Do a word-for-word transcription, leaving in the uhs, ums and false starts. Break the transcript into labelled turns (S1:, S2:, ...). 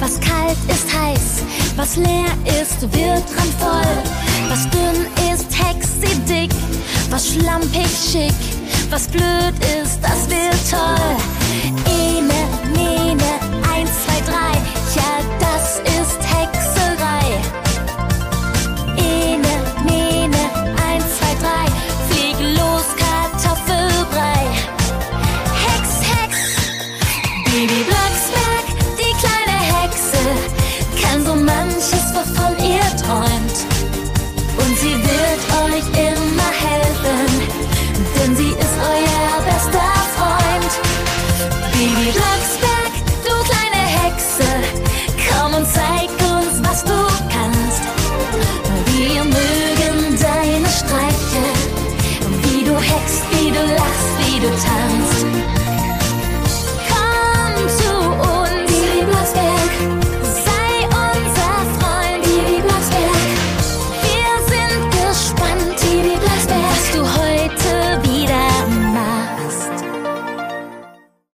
S1: Was kalt ist heiß, was leer ist, wird randvoll. Was dünn ist, hex sie dick, was schlampig schick, was blöd ist, das wird toll. Ene, mene, eins, zwei, drei, ja, das ist Hexerei. Ene, mene, eins, zwei, drei, flieg los, Kartoffelbrei. Hex, Hex, Bibi Blocksberg, die kleine Hexe, kann so manches, wovon ihr träumt. Und sie wird euch immer helfen, denn sie ist euer bester Freund. Bibi Blocksberg, du kleine Hexe, komm und zeig uns, was du kannst. Wir mögen deine Streiche, wie du hext, wie du lachst, wie du tanzt.